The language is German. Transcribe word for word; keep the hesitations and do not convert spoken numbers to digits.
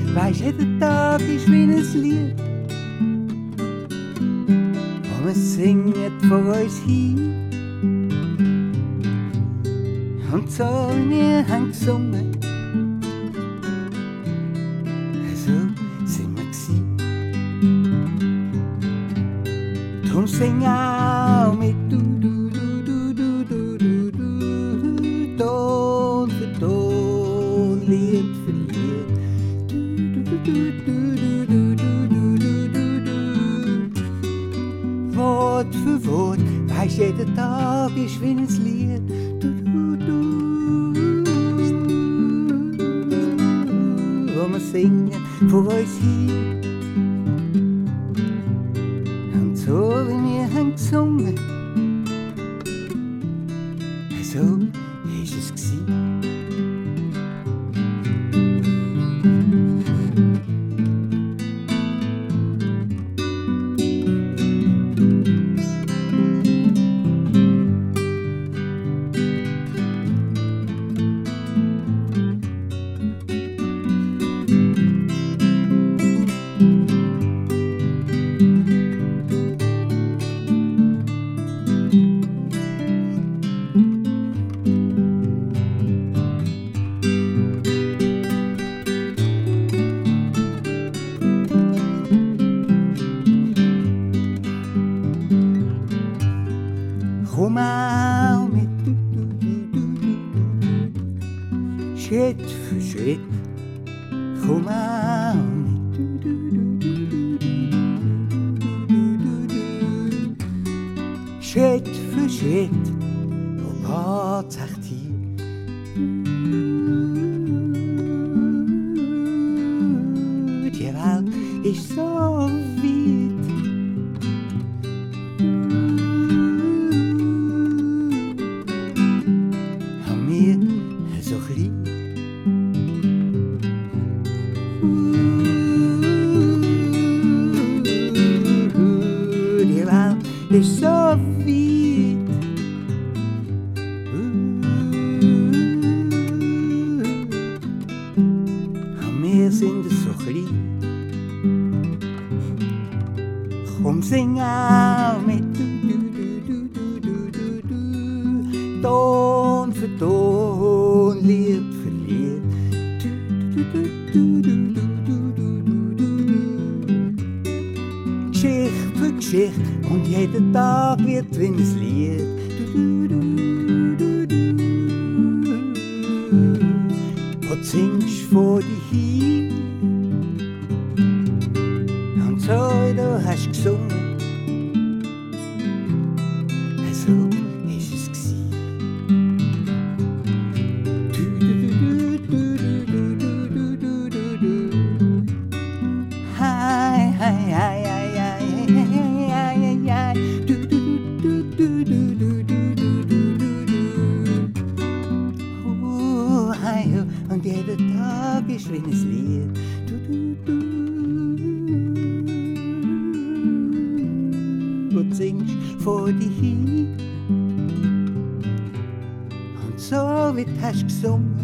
Weisst, jeder Tag ist wie ein Lied, und wir singen vor uns hin. Und so wie wir haben gesungen, so sind wir gsi. Drum sing auch mit du, du, du, du, du, du, du, du, Ton für Ton, Lied für Lied. Du, du, du, du, du, du, du, du, du, du. Wort für Wort, weisst, jeder Tag ist wie ein Lied. Du, du, du. Wo wir singen vor uns hin. Und so wie wir haben gesungen, so ist es gsi. Komm auch mit, du, du, du, du, du, Schritt für Schritt. Komm auch mit, du, du, du, du, du, du, du, Schritt für Schritt, wo geht's echt hin? Die Welt ist so weit. So klein. Die Welt ist so weit. Und wir sind so klein. Komm, sing auch mit. Du, du, du, du, du, du, du. Ton für Ton, Lied für Lied. Du, du, du, du, du, du, du, du, du. Geschichte für Geschichte, und jeder Tag wird wie ein Lied. Du, du, du, du, du. Und singst vor dir hin. Und so, du hast gesungen. So ist es gsi. Hi, hi, hi, hi, hi, hi, hi, hi. Du, du, du, du, du, du, du, du, du, du. Oh, hi, oh. Und jeder Tag ist wie ein Lied. Du, du, du. Und singst vor dir hin. Und so wie du hast gesungen,